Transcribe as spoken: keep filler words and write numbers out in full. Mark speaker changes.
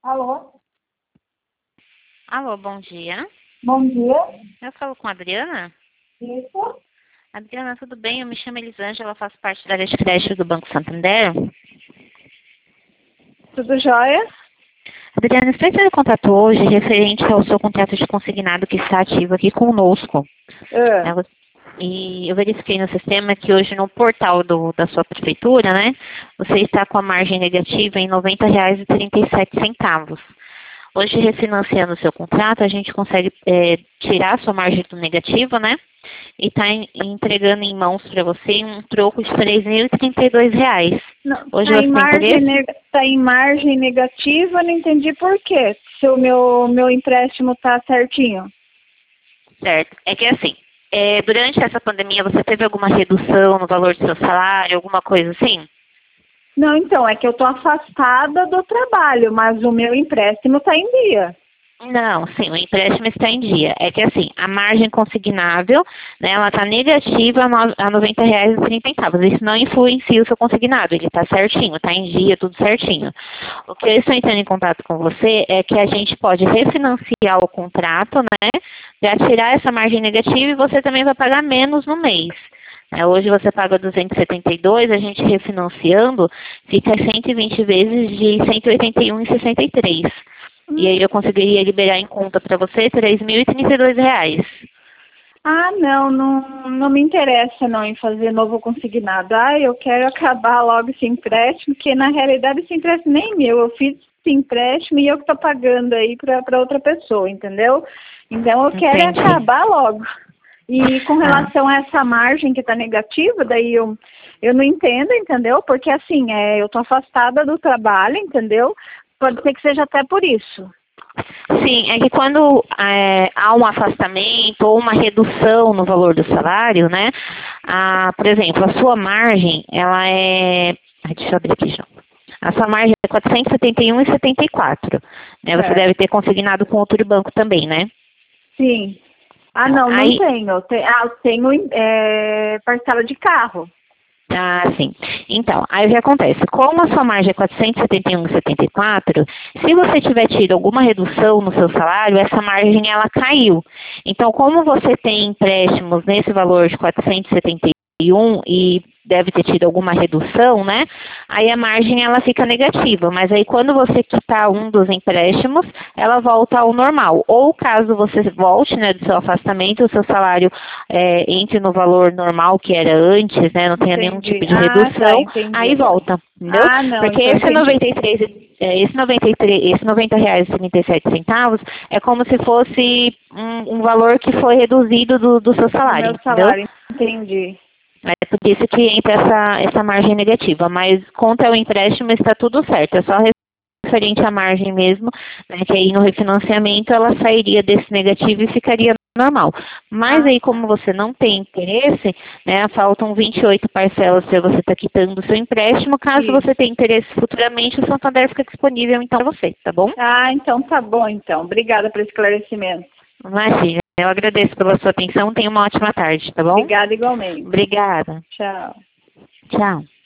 Speaker 1: Alô?
Speaker 2: Alô, bom dia.
Speaker 1: Bom dia.
Speaker 2: Eu falo com a Adriana.
Speaker 1: Isso?
Speaker 2: Adriana, tudo bem? Eu me chamo Elisângela, faço parte da área de crédito do Banco Santander.
Speaker 1: Tudo jóia?
Speaker 2: Adriana, estou entrando em contato hoje referente ao seu contrato de consignado que está ativo aqui conosco.
Speaker 1: Ah,
Speaker 2: Né, você- E eu verifiquei no sistema que hoje no portal do- da sua prefeitura, né, você está com a margem negativa em noventa reais e trinta e sete centavos. Hoje, refinanciando o seu contrato, a gente consegue é, tirar a sua margem do negativo, né? E está entregando em mãos para você um troco de três mil e trinta e dois reais.
Speaker 1: não,
Speaker 2: Hoje
Speaker 1: tá em
Speaker 2: você tem
Speaker 1: margem,
Speaker 2: interesse?
Speaker 1: neg- tá em margem negativa, não entendi por quê. Se o meu, meu empréstimo tá certinho.
Speaker 2: Certo. É que assim, é, durante essa pandemia você teve alguma redução no valor do seu salário, alguma coisa assim?
Speaker 1: Não, então, é que eu tô afastada do trabalho, mas o meu empréstimo tá em dia.
Speaker 2: Não, sim, o empréstimo está em dia. É que assim, a margem consignável, né, ela está negativa a no- a noventa reais e trinta centavos. Isso não influencia o seu consignado, ele está certinho, está em dia, tudo certinho. O que eu estou entrando em contato com você é que a gente pode refinanciar o contrato, né, para tirar essa margem negativa e você também vai pagar menos no mês. É, hoje você paga duzentos e setenta e dois, a gente refinanciando fica cento e vinte vezes de cento e oitenta e um e sessenta e três. E aí eu conseguiria liberar em conta para você três mil e trinta e dois reais.
Speaker 1: Ah, não, não, não me interessa não em fazer novo consignado. Ah, eu quero acabar logo esse empréstimo, que na realidade esse empréstimo nem é meu, eu fiz esse empréstimo e eu que estou pagando aí para outra pessoa, entendeu? Então eu quero
Speaker 2: Entendi.
Speaker 1: acabar logo. E com
Speaker 2: Ah,
Speaker 1: relação a essa margem que está negativa, daí eu, eu não entendo, entendeu? Porque assim, é, eu estou afastada do trabalho, entendeu? Pode ser que seja até por isso.
Speaker 2: sim, é que quando é, há um afastamento ou uma redução no valor do salário, né? Ah, por exemplo, a sua margem, ela é. Ai, deixa eu abrir aqui já. A sua margem é quatrocentos e setenta e um e setenta e quatro. Né? Você
Speaker 1: Certo.
Speaker 2: deve ter consignado com outro banco também, né?
Speaker 1: Sim. Ah,
Speaker 2: Então,
Speaker 1: não, não
Speaker 2: aí,
Speaker 1: tenho. Eu te- ah, eu tenho é, parcela de carro.
Speaker 2: ah, sim. Então, aí o que acontece? Como a sua margem é quatrocentos e setenta e um vírgula setenta e quatro, se você tiver tido alguma redução no seu salário, essa margem ela caiu. Então, como você tem empréstimos nesse valor de quatrocentos e setenta e um e deve ter tido alguma redução, né? Aí a margem ela fica negativa, mas aí quando você quitar um dos empréstimos, ela volta ao normal. Ou caso você volte, né, do seu afastamento, o seu salário é, entre no valor normal que era antes, né, não tenha nenhum
Speaker 1: Entendi.
Speaker 2: tipo de
Speaker 1: Ah, tá,
Speaker 2: redução,
Speaker 1: entendi
Speaker 2: aí
Speaker 1: agora.
Speaker 2: volta, entendeu?
Speaker 1: Ah, não,
Speaker 2: Porque
Speaker 1: então
Speaker 2: esse
Speaker 1: entendi.
Speaker 2: noventa e três, é, esse noventa e três, esse noventa reais e trinta e sete centavos é como se fosse um, um valor que foi reduzido do, do seu
Speaker 1: Do
Speaker 2: salário,
Speaker 1: meu
Speaker 2: entendeu?
Speaker 1: salário, entendi.
Speaker 2: É por isso que entra essa, essa margem negativa, mas contra o empréstimo está tudo certo, é só referente à margem mesmo, né, que aí no refinanciamento ela sairia desse negativo e ficaria normal. Mas
Speaker 1: Ah,
Speaker 2: aí como você não tem interesse, né, faltam vinte e oito parcelas para você estar quitando o seu empréstimo, caso
Speaker 1: isso.
Speaker 2: você tenha interesse futuramente, o Santander fica disponível então para você, tá bom?
Speaker 1: Ah, então tá bom, então. Obrigada pelo esclarecimento.
Speaker 2: Imagina, eu agradeço pela sua atenção, tenha uma ótima tarde, tá bom?
Speaker 1: Obrigada igualmente.
Speaker 2: Obrigada,
Speaker 1: Tchau.
Speaker 2: tchau.